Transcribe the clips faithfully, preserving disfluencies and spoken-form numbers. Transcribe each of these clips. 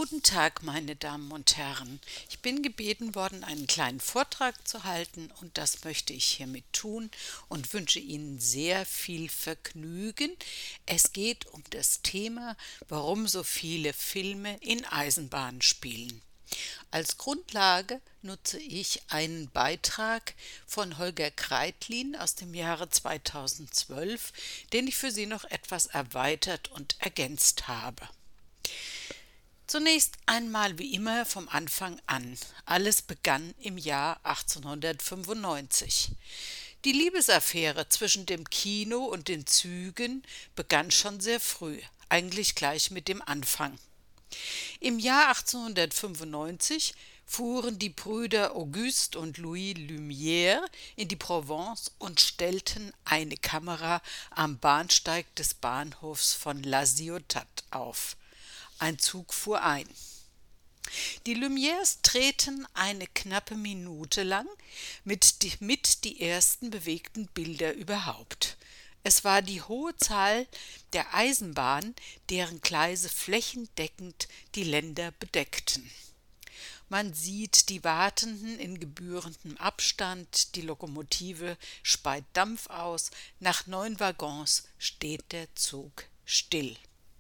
Guten Tag, meine Damen und Herren. Ich bin gebeten worden, einen kleinen Vortrag zu halten, und das möchte ich hiermit tun und wünsche Ihnen sehr viel Vergnügen. Es geht um das Thema, warum so viele Filme in Eisenbahnen spielen. Als Grundlage nutze ich einen Beitrag von Holger Kreitlin aus dem Jahre zweitausendzwölf, den ich für Sie noch etwas erweitert und ergänzt habe. Zunächst einmal wie immer vom Anfang an. Alles begann im Jahr achtzehnhundertfünfundneunzig. Die Liebesaffäre zwischen dem Kino und den Zügen begann schon sehr früh, eigentlich gleich mit dem Anfang. Im Jahr achtzehnhundertfünfundneunzig fuhren die Brüder Auguste und Louis Lumière in die Provence und stellten eine Kamera am Bahnsteig des Bahnhofs von La Ciotat auf. Ein Zug fuhr ein. Die Lumières drehten eine knappe Minute lang mit die, mit die ersten bewegten Bilder überhaupt. Es war die hohe Zahl der Eisenbahnen, deren Gleise flächendeckend die Länder bedeckten. Man sieht die Wartenden in gebührendem Abstand, die Lokomotive speit Dampf aus, nach neun Waggons steht der Zug still.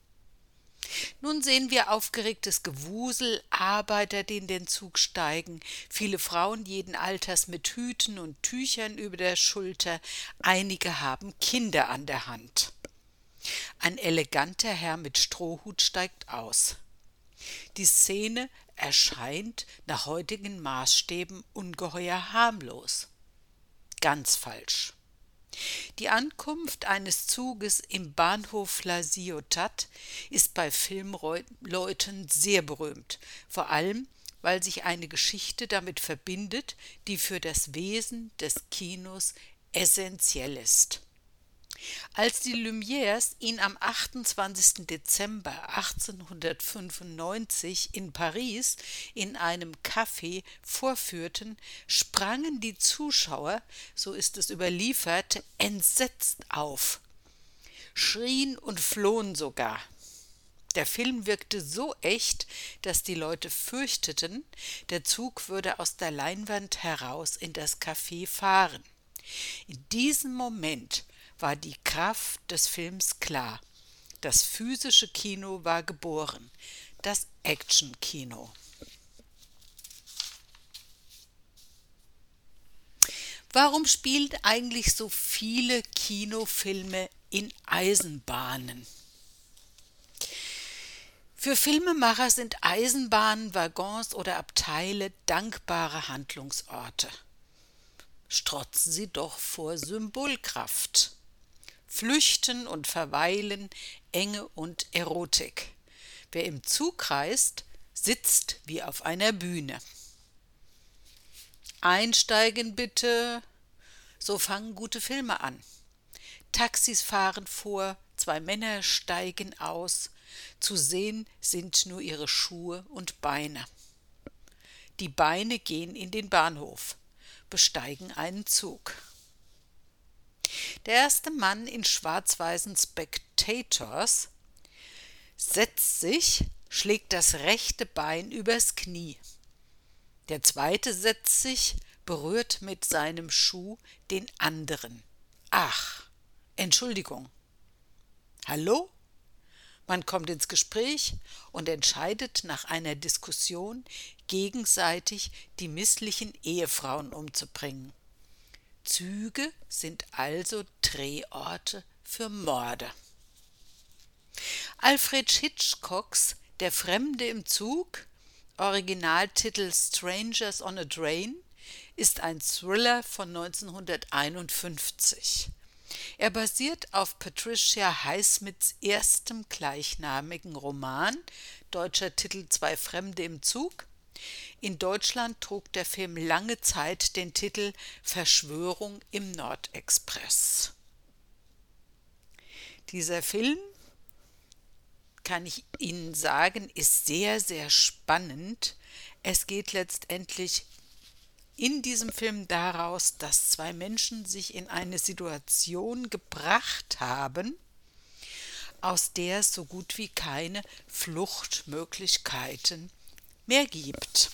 Nun sehen wir aufgeregtes Gewusel, Arbeiter, die in den Zug steigen, viele Frauen jeden Alters mit Hüten und Tüchern über der Schulter, einige haben Kinder an der Hand. Ein eleganter Herr mit Strohhut steigt aus. Die Szene erscheint nach heutigen Maßstäben ungeheuer harmlos. Ganz falsch. Die Ankunft eines Zuges im Bahnhof La Ciotat ist bei Filmleuten sehr berühmt, vor allem, weil sich eine Geschichte damit verbindet, die für das Wesen des Kinos essentiell ist. Als die Lumières ihn am achtundzwanzigsten Dezember achtzehnhundertfünfundneunzig in Paris in einem Café vorführten, sprangen die Zuschauer, so ist es überliefert, entsetzt auf, schrien und flohen sogar. Der Film wirkte so echt, dass die Leute fürchteten, der Zug würde aus der Leinwand heraus in das Café fahren. In diesem Moment war die Kraft des Films klar. Das physische Kino war geboren, das Action-Kino. Warum spielen eigentlich so viele Kinofilme in Eisenbahnen? Für Filmemacher sind Eisenbahnen, Waggons oder Abteile dankbare Handlungsorte. Strotzen sie doch vor Symbolkraft. Flüchten und Verweilen, Enge und Erotik. Wer im Zug reist, sitzt wie auf einer Bühne. Einsteigen bitte, so fangen gute Filme an. Taxis fahren vor, zwei Männer steigen aus, zu sehen sind nur ihre Schuhe und Beine. Die Beine gehen in den Bahnhof, besteigen einen Zug. Der erste Mann in schwarz-weißen Spectators setzt sich, schlägt das rechte Bein übers Knie. Der zweite setzt sich, berührt mit seinem Schuh den anderen. Ach, Entschuldigung. Hallo? Man kommt ins Gespräch und entscheidet nach einer Diskussion, gegenseitig die misslichen Ehefrauen umzubringen. Züge sind also Drehorte für Morde. Alfred Hitchcocks Der Fremde im Zug, Originaltitel Strangers on a Train, ist ein Thriller von neunzehnhunderteinundfünfzig. Er basiert auf Patricia Highsmiths erstem gleichnamigen Roman, deutscher Titel Zwei Fremde im Zug. In Deutschland trug der Film lange Zeit den Titel Verschwörung im Nordexpress. Dieser Film, kann ich Ihnen sagen, ist sehr, sehr spannend. Es geht letztendlich in diesem Film daraus, dass zwei Menschen sich in eine Situation gebracht haben, aus der es so gut wie keine Fluchtmöglichkeiten mehr gibt.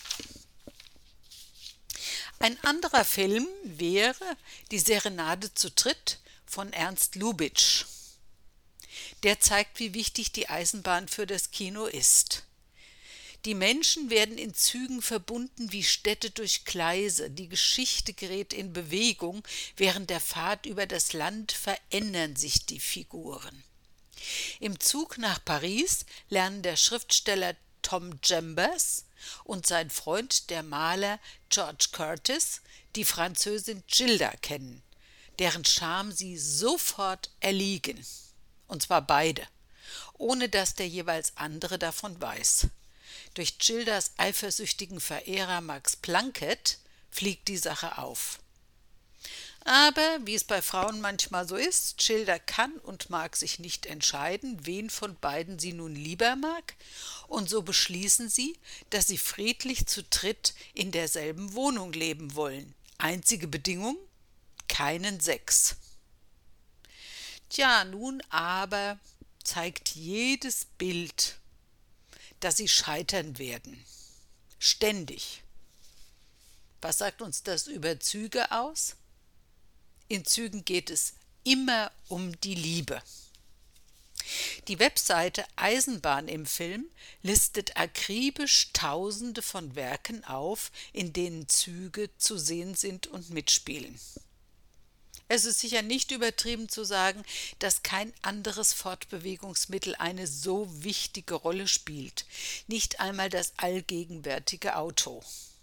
Ein anderer Film wäre Die Serenade zu dritt von Ernst Lubitsch. Der zeigt, wie wichtig die Eisenbahn für das Kino ist. Die Menschen werden in Zügen verbunden wie Städte durch Gleise. Die Geschichte gerät in Bewegung. Während der Fahrt über das Land verändern sich die Figuren. Im Zug nach Paris lernen der Schriftsteller Tom Chambers und sein Freund, der Maler George Curtis, die Französin Gilda kennen, deren Charme sie sofort erliegen. Und zwar beide, ohne dass der jeweils andere davon weiß. Durch Gildas eifersüchtigen Verehrer Max Plancket fliegt die Sache auf. Aber, wie es bei Frauen manchmal so ist, Gilda kann und mag sich nicht entscheiden, wen von beiden sie nun lieber mag, und so beschließen sie, dass sie friedlich zu dritt in derselben Wohnung leben wollen. Einzige Bedingung: keinen Sex. Tja, nun aber zeigt jedes Bild, dass sie scheitern werden. Ständig. Was sagt uns das über Züge aus? In Zügen geht es immer um die Liebe. Die Webseite Eisenbahn im Film listet akribisch Tausende von Werken auf, in denen Züge zu sehen sind und mitspielen. Es ist sicher nicht übertrieben zu sagen, dass kein anderes Fortbewegungsmittel eine so wichtige Rolle spielt, nicht einmal das allgegenwärtige Auto.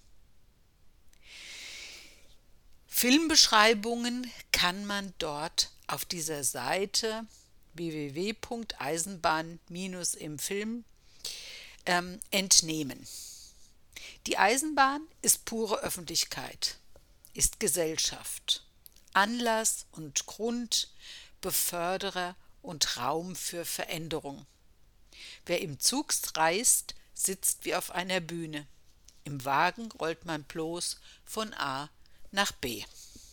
Filmbeschreibungen kann man dort auf dieser Seite w w w punkt eisenbahn Bindestrich im Film ähm, entnehmen. Die Eisenbahn ist pure Öffentlichkeit, ist Gesellschaft, Anlass und Grund, Beförderer und Raum für Veränderung. Wer im Zug reist, sitzt wie auf einer Bühne. Im Wagen rollt man bloß von A nach B.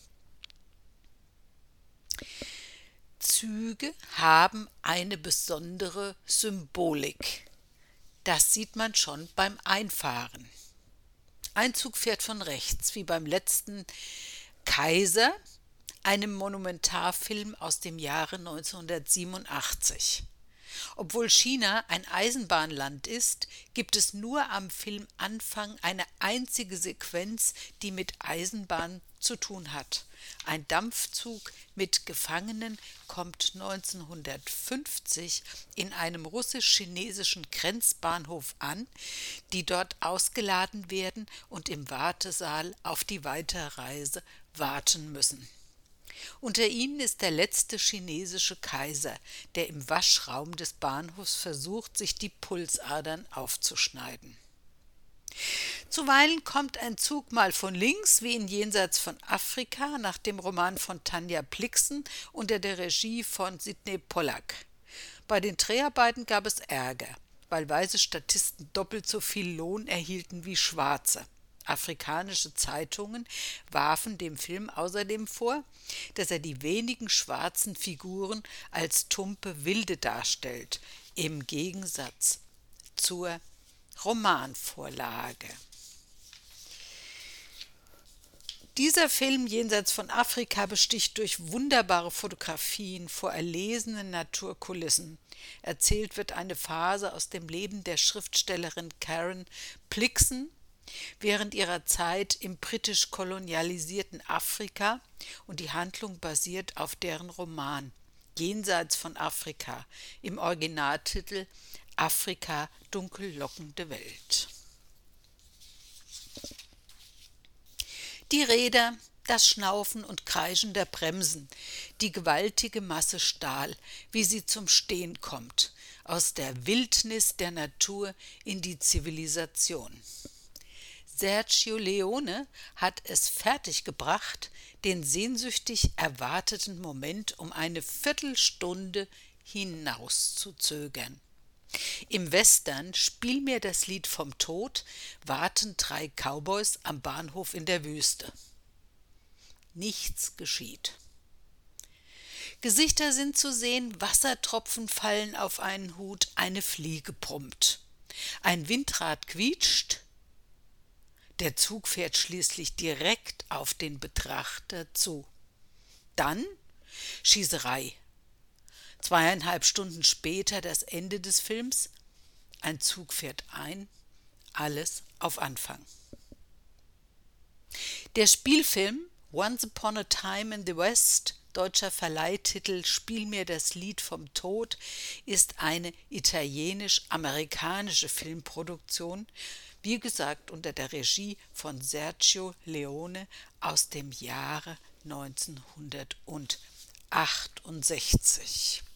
Züge haben eine besondere Symbolik. Das sieht man schon beim Einfahren. Ein Zug fährt von rechts, wie beim letzten Kaiser, einem Monumentarfilm aus dem Jahre neunzehnhundertsiebenundachtzig. Obwohl China ein Eisenbahnland ist, gibt es nur am Filmanfang eine einzige Sequenz, die mit Eisenbahn zu tun hat. Ein Dampfzug mit Gefangenen kommt neunzehnhundertfünfzig in einem russisch-chinesischen Grenzbahnhof an, die dort ausgeladen werden und im Wartesaal auf die Weiterreise warten müssen. Unter ihnen ist der letzte chinesische Kaiser, der im Waschraum des Bahnhofs versucht, sich die Pulsadern aufzuschneiden. Zuweilen kommt ein Zug mal von links, wie in Jenseits von Afrika, nach dem Roman von Tanja Blixen unter der Regie von Sydney Pollack. Bei den Dreharbeiten gab es Ärger, weil weiße Statisten doppelt so viel Lohn erhielten wie schwarze. Afrikanische Zeitungen warfen dem Film außerdem vor, dass er die wenigen schwarzen Figuren als tumpe Wilde darstellt, im Gegensatz zur Romanvorlage. Dieser Film Jenseits von Afrika besticht durch wunderbare Fotografien vor erlesenen Naturkulissen. Erzählt wird eine Phase aus dem Leben der Schriftstellerin Karen Blixen während ihrer Zeit im britisch kolonialisierten Afrika, und die Handlung basiert auf deren Roman Jenseits von Afrika, im Originaltitel Afrika, dunkel lockende Welt. Die Räder, das Schnaufen und Kreischen der Bremsen, die gewaltige Masse Stahl, wie sie zum Stehen kommt, aus der Wildnis der Natur in die Zivilisation. Sergio Leone hat es fertiggebracht, den sehnsüchtig erwarteten Moment um eine Viertelstunde hinauszuzögern. Im Western Spiel mir das Lied vom Tod warten drei Cowboys am Bahnhof in der Wüste. Nichts geschieht. Gesichter sind zu sehen, Wassertropfen fallen auf einen Hut, eine Fliege brummt. Ein Windrad quietscht, der Zug fährt schließlich direkt auf den Betrachter zu. Dann Schießerei. Zweieinhalb Stunden später das Ende des Films. Ein Zug fährt ein, alles auf Anfang. Der Spielfilm Once Upon a Time in the West, deutscher Verleihtitel Spiel mir das Lied vom Tod, ist eine italienisch-amerikanische Filmproduktion, wie gesagt unter der Regie von Sergio Leone aus dem Jahre neunzehnhundertachtundsechzig.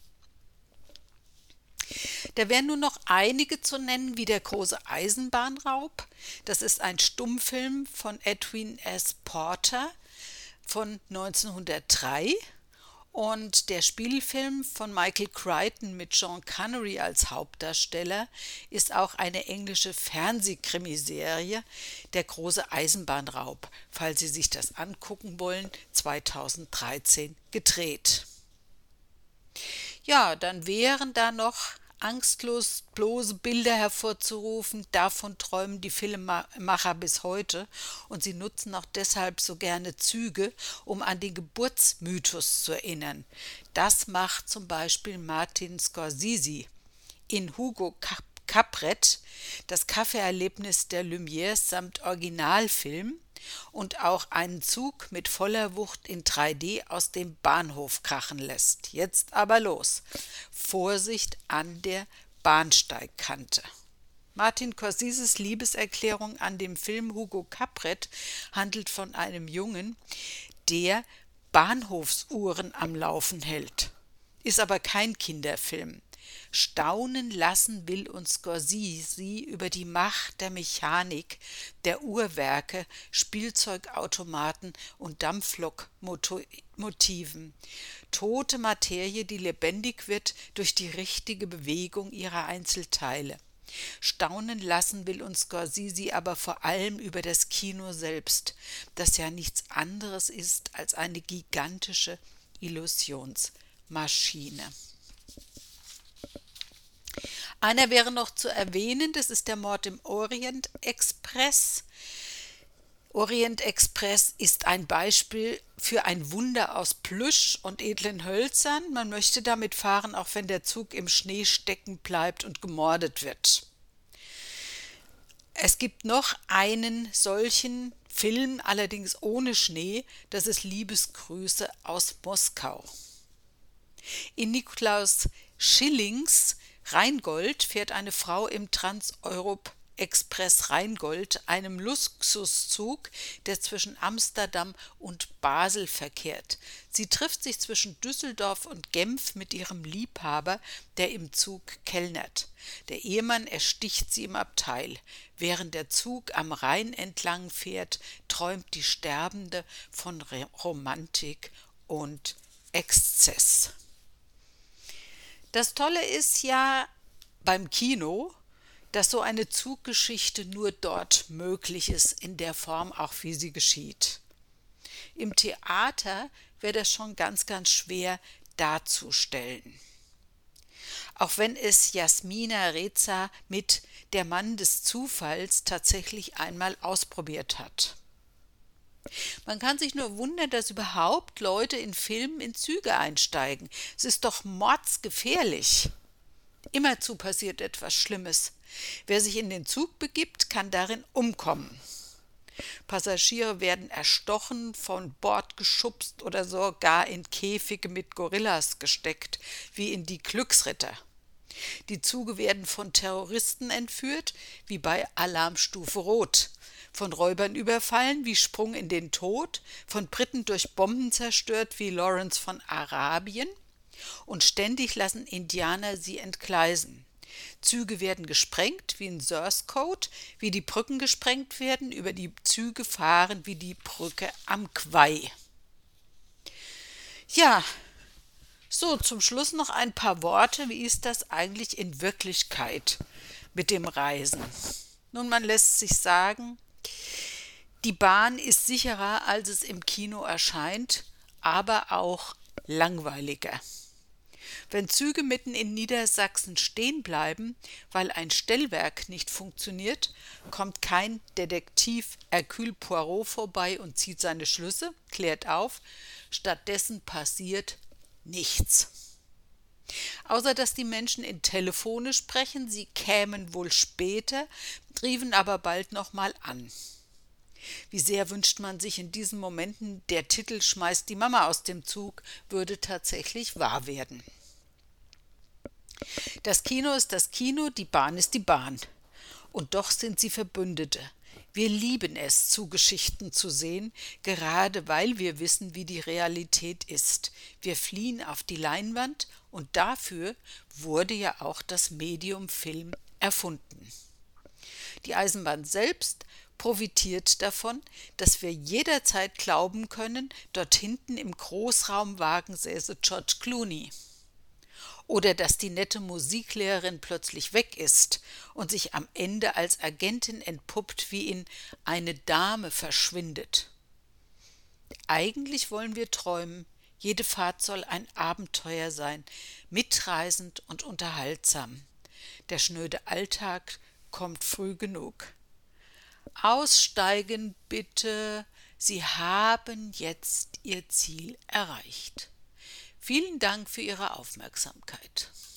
Da wären nur noch einige zu nennen, wie Der große Eisenbahnraub. Das ist ein Stummfilm von Edwin S. Porter von neunzehnhundertdrei. Und der Spielfilm von Michael Crichton mit Sean Connery als Hauptdarsteller ist auch eine englische Fernsehkrimiserie, Der große Eisenbahnraub, falls Sie sich das angucken wollen, zweitausenddreizehn gedreht. Ja, dann wären da noch angstlos bloße Bilder hervorzurufen, davon träumen die Filmemacher bis heute und sie nutzen auch deshalb so gerne Züge, um an den Geburtsmythos zu erinnern. Das macht zum Beispiel Martin Scorsese in Hugo Capret, das Kaffeeerlebnis der Lumières samt Originalfilm, und auch einen Zug mit voller Wucht in drei D aus dem Bahnhof krachen lässt. Jetzt aber los. Vorsicht an der Bahnsteigkante. Martin Scorseses Liebeserklärung an dem Film Hugo Capret handelt von einem Jungen, der Bahnhofsuhren am Laufen hält. Ist aber kein Kinderfilm. Staunen lassen will uns Scorsese über die Macht der Mechanik, der Uhrwerke, Spielzeugautomaten und Dampflokmotiven. Tote Materie, die lebendig wird durch die richtige Bewegung ihrer Einzelteile. Staunen lassen will uns Scorsese aber vor allem über das Kino selbst, das ja nichts anderes ist als eine gigantische Illusionsmaschine. Einer wäre noch zu erwähnen, das ist der Mord im Orient Express. Orient Express ist ein Beispiel für ein Wunder aus Plüsch und edlen Hölzern. Man möchte damit fahren, auch wenn der Zug im Schnee stecken bleibt und gemordet wird. Es gibt noch einen solchen Film, allerdings ohne Schnee, das ist Liebesgrüße aus Moskau. In Nikolaus Schillings Rheingold fährt eine Frau im Trans-Europe Express Rheingold, einem Luxuszug, der zwischen Amsterdam und Basel verkehrt. Sie trifft sich zwischen Düsseldorf und Genf mit ihrem Liebhaber, der im Zug kellnert. Der Ehemann ersticht sie im Abteil. Während der Zug am Rhein entlang fährt, träumt die Sterbende von Romantik und Exzess. Das Tolle ist ja beim Kino, dass so eine Zuggeschichte nur dort möglich ist, in der Form auch wie sie geschieht. Im Theater wäre das schon ganz, ganz schwer darzustellen. Auch wenn es Jasmina Reza mit Der Mann des Zufalls tatsächlich einmal ausprobiert hat. Man kann sich nur wundern, dass überhaupt Leute in Filmen in Züge einsteigen. Es ist doch mordsgefährlich. Immerzu passiert etwas Schlimmes. Wer sich in den Zug begibt, kann darin umkommen. Passagiere werden erstochen, von Bord geschubst oder sogar in Käfige mit Gorillas gesteckt, wie in Die Glücksritter. Die Züge werden von Terroristen entführt, wie bei Alarmstufe Rot, von Räubern überfallen, wie Sprung in den Tod, von Briten durch Bomben zerstört, wie Lawrence von Arabien, und ständig lassen Indianer sie entgleisen. Züge werden gesprengt, wie in Source Code, wie die Brücken gesprengt werden, über die Züge fahren, wie die Brücke am Quai. Ja, so, zum Schluss noch ein paar Worte. Wie ist das eigentlich in Wirklichkeit mit dem Reisen? Nun, man lässt sich sagen, die Bahn ist sicherer, als es im Kino erscheint, aber auch langweiliger. Wenn Züge mitten in Niedersachsen stehen bleiben, weil ein Stellwerk nicht funktioniert, kommt kein Detektiv Hercule Poirot vorbei und zieht seine Schlüsse, klärt auf. Stattdessen passiert nichts. Außer dass die Menschen in Telefone sprechen, sie kämen wohl später, riefen aber bald nochmal an. Wie sehr wünscht man sich in diesen Momenten, der Titel „Schmeißt die Mama aus dem Zug“ würde tatsächlich wahr werden. Das Kino ist das Kino, die Bahn ist die Bahn. Und doch sind sie Verbündete. Wir lieben es, Zugeschichten zu sehen, gerade weil wir wissen, wie die Realität ist. Wir fliehen auf die Leinwand und dafür wurde ja auch das Medium Film erfunden. Die Eisenbahn selbst profitiert davon, dass wir jederzeit glauben können, dort hinten im Großraumwagen säße George Clooney. Oder dass die nette Musiklehrerin plötzlich weg ist und sich am Ende als Agentin entpuppt, wie in Eine Dame verschwindet. Eigentlich wollen wir träumen, jede Fahrt soll ein Abenteuer sein, mitreißend und unterhaltsam. Der schnöde Alltag kommt früh genug. Aussteigen bitte, Sie haben jetzt Ihr Ziel erreicht. Vielen Dank für Ihre Aufmerksamkeit.